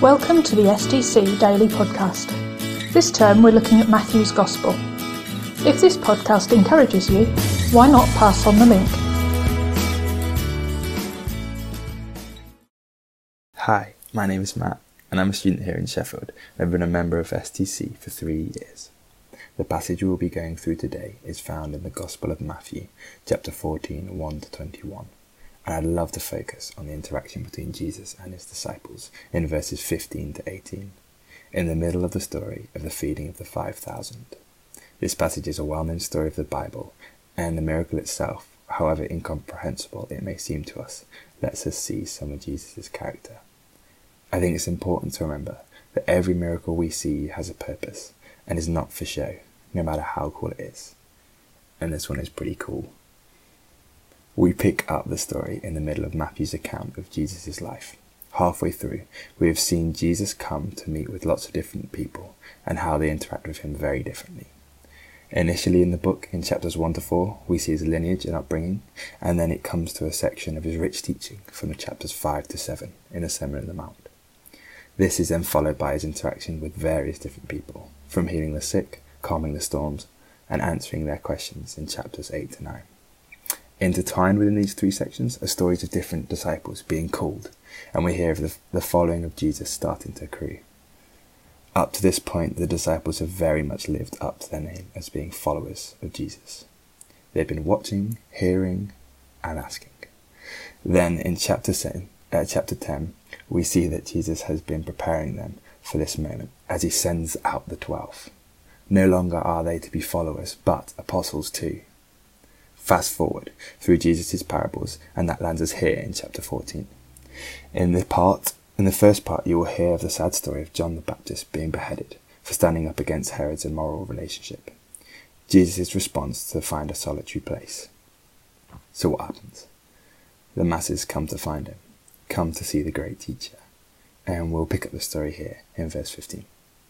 Welcome to the STC Daily Podcast. This term we're looking at Matthew's Gospel. If this podcast encourages you, why not pass on the link? Hi, my name is Matt and I'm a student here in Sheffield. I've been a member of STC for 3 years. The passage we will be going through today is found in the Gospel of Matthew, chapter 14, 1 to 21. And I'd love to focus on the interaction between Jesus and his disciples in verses 15 to 18, in the middle of the story of the feeding of the 5,000. This passage is a well-known story of the Bible, and the miracle itself, however incomprehensible it may seem to us, lets us see some of Jesus' character. I think it's important to remember that every miracle we see has a purpose and is not for show, no matter how cool it is. And this one is pretty cool. We pick up the story in the middle of Matthew's account of Jesus' life. Halfway through, we have seen Jesus come to meet with lots of different people and how they interact with him very differently. Initially in the book, in chapters 1 to 4, we see his lineage and upbringing, and then it comes to a section of his rich teaching from the chapters 5 to 7 in the Sermon on the Mount. This is then followed by his interaction with various different people, from healing the sick, calming the storms, and answering their questions in chapters 8 to 9. Intertwined within these three sections are stories of different disciples being called, and we hear of the following of Jesus starting to accrue. Up to this point, the disciples have very much lived up to their name as being followers of Jesus. They've been watching, hearing, and asking. Then in chapter 10, we see that Jesus has been preparing them for this moment as he sends out the 12. No longer are they to be followers, but apostles too. Fast forward through Jesus' parables, and that lands us here in chapter 14. In the first part, you will hear of the sad story of John the Baptist being beheaded for standing up against Herod's immoral relationship. Jesus' response to find a solitary place. So what happens? The masses come to find him, come to see the great teacher, and we'll pick up the story here in verse 15.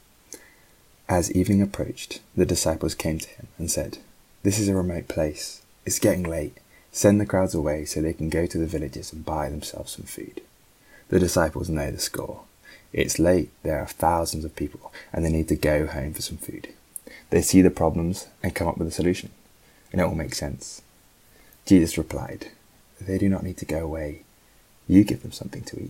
As evening approached, the disciples came to him and said, "This is a remote place. It's getting late. Send the crowds away so they can go to the villages and buy themselves some food." The disciples know the score. It's late, there are thousands of people, and they need to go home for some food. They see the problems and come up with a solution, and it all makes sense. Jesus replied, "They do not need to go away. You give them something to eat."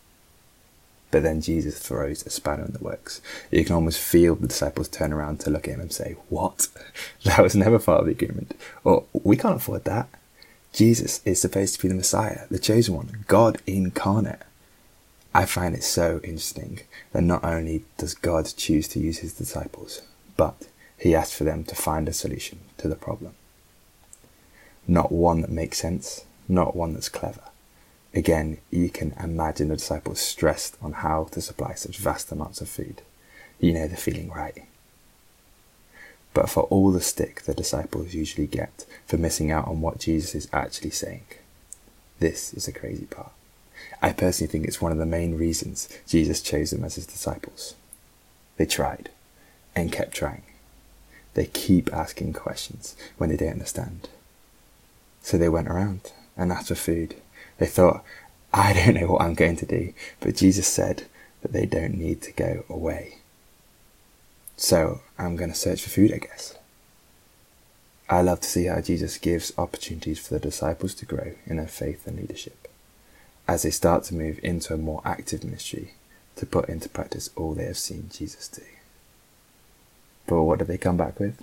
But then Jesus throws a spanner in the works. You can almost feel the disciples turn around to look at him and say, "What? That was never part of the agreement." Or, "We can't afford that. Jesus is supposed to be the Messiah, the chosen one, God incarnate." I find it so interesting that not only does God choose to use his disciples, but he asks for them to find a solution to the problem. Not one that makes sense, not one that's clever. Again, you can imagine the disciples stressed on how to supply such vast amounts of food. You know the feeling, right? But for all the stick the disciples usually get for missing out on what Jesus is actually saying, this is the crazy part. I personally think it's one of the main reasons Jesus chose them as his disciples. They tried and kept trying. They keep asking questions when they don't understand. So they went around and asked for food. They thought, "I don't know what I'm going to do," but Jesus said that they don't need to go away. So I'm going to search for food, I guess. I love to see how Jesus gives opportunities for the disciples to grow in their faith and leadership, as they start to move into a more active ministry to put into practice all they have seen Jesus do. But what did they come back with?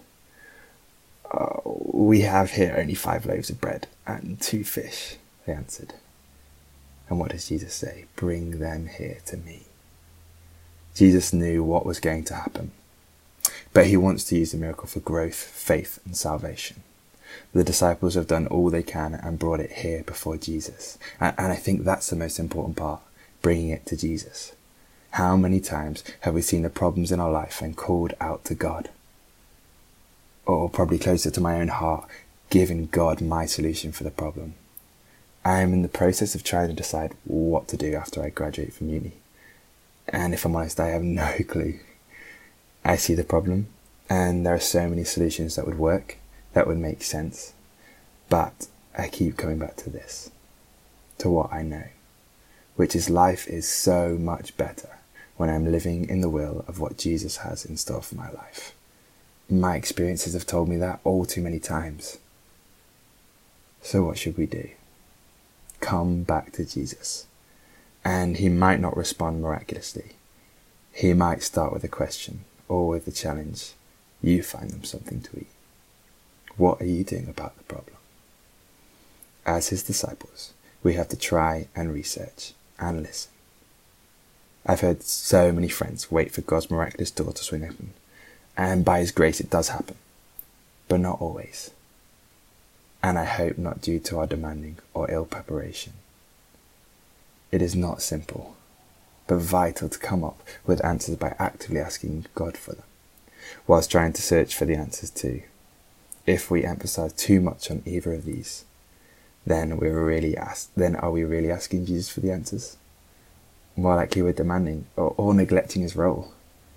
"We have here only 5 loaves of bread and 2 fish, they answered. And what does Jesus say? "Bring them here to me." Jesus knew what was going to happen, but he wants to use the miracle for growth, faith, and salvation. The disciples have done all they can and brought it here before Jesus. And I think that's the most important part, bringing it to Jesus. How many times have we seen the problems in our life and called out to God? Or probably closer to my own heart, giving God my solution for the problem. I am in the process of trying to decide what to do after I graduate from uni. And if I'm honest, I have no clue. I see the problem, and there are so many solutions that would work, that would make sense. But I keep coming back to this, to what I know, which is life is so much better when I'm living in the will of what Jesus has in store for my life. My experiences have told me that all too many times. So what should we do? Come back to Jesus. And he might not respond miraculously. He might start with a question or with a challenge. You find them something to eat. What are you doing about the problem? As his disciples, we have to try and research and listen. I've heard so many friends wait for God's miraculous door to swing open, and by his grace it does happen, but not always. And I hope not due to our demanding or ill preparation. It is not simple, but vital to come up with answers by actively asking God for them, whilst trying to search for the answers too. If we emphasize too much on either of these, then are we really asking Jesus for the answers? More likely we're demanding or neglecting his role.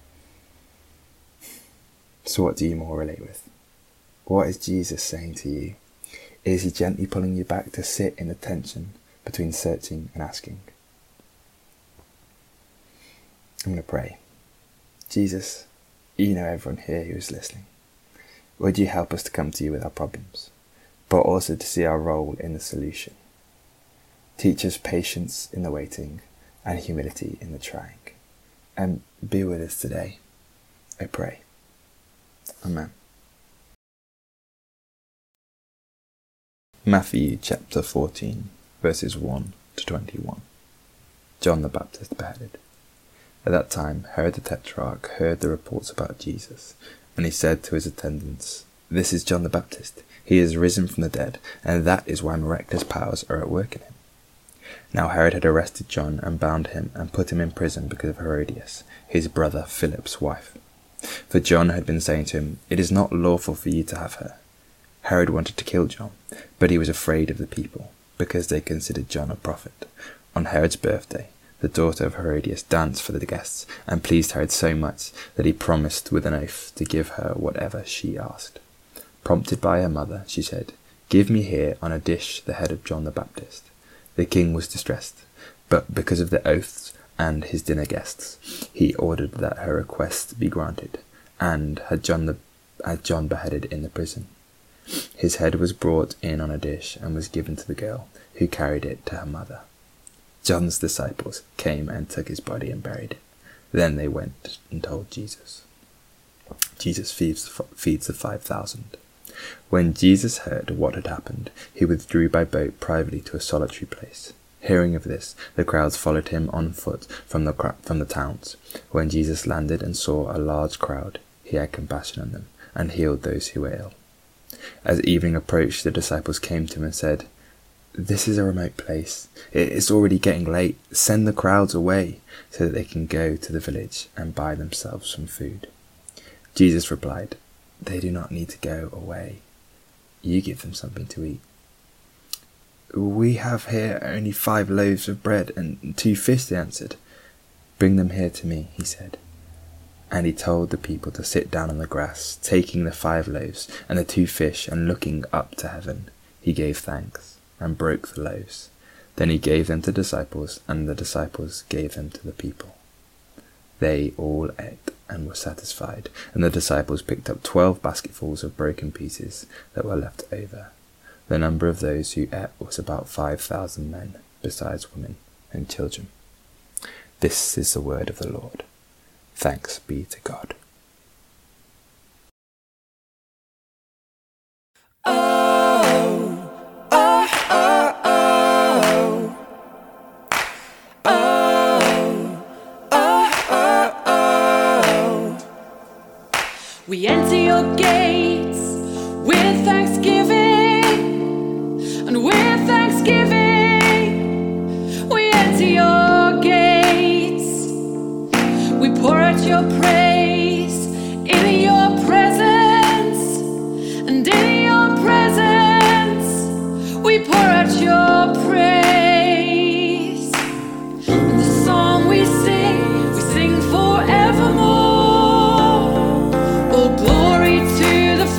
So what do you more relate with? What is Jesus saying to you? Is he gently pulling you back to sit in the tension between searching and asking? I'm going to pray. Jesus, you know everyone here who is listening. Would you help us to come to you with our problems, but also to see our role in the solution? Teach us patience in the waiting and humility in the trying. And be with us today, I pray. Amen. Matthew chapter 14, verses 1 to 21. John the Baptist beheaded. At that time, Herod the Tetrarch heard the reports about Jesus, and he said to his attendants, "This is John the Baptist. He is risen from the dead, and that is why miraculous powers are at work in him." Now Herod had arrested John and bound him and put him in prison because of Herodias, his brother Philip's wife. For John had been saying to him, "It is not lawful for you to have her." Herod wanted to kill John, but he was afraid of the people, because they considered John a prophet. On Herod's birthday, the daughter of Herodias danced for the guests and pleased Herod so much that he promised with an oath to give her whatever she asked. Prompted by her mother, she said, "Give me here on a dish the head of John the Baptist." The king was distressed, but because of the oaths and his dinner guests, he ordered that her request be granted, and had John beheaded in the prison. His head was brought in on a dish and was given to the girl, who carried it to her mother. John's disciples came and took his body and buried it. Then they went and told Jesus. Jesus feeds the 5,000. When Jesus heard what had happened, he withdrew by boat privately to a solitary place. Hearing of this, the crowds followed him on foot from the towns. When Jesus landed and saw a large crowd, he had compassion on them and healed those who were ill. As evening approached, the disciples came to him and said, "This is a remote place. It's already getting late. Send the crowds away so that they can go to the village and buy themselves some food." Jesus replied, "They do not need to go away. You give them something to eat." "We have here only 5 loaves of bread and 2 fish," they answered. "Bring them here to me," he said. And he told the people to sit down on the grass, taking the 5 loaves and the 2 fish, and looking up to heaven, he gave thanks and broke the loaves. Then he gave them to the disciples, and the disciples gave them to the people. They all ate and were satisfied, and the disciples picked up 12 basketfuls of broken pieces that were left over. The number of those who ate was about 5,000 men, besides women and children. This is the word of the Lord. Thanks be to God. We enter your gates with thanksgiving, and with thanksgiving we enter your gates. We pour out your praise in your presence, and in your presence we pour out your praise. And the song we sing forevermore. All glory to the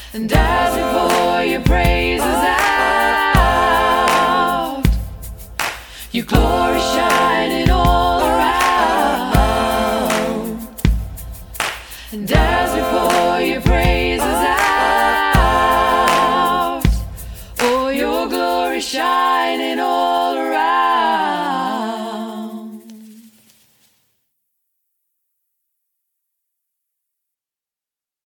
And as we pour your praises out, your glory shining all around. And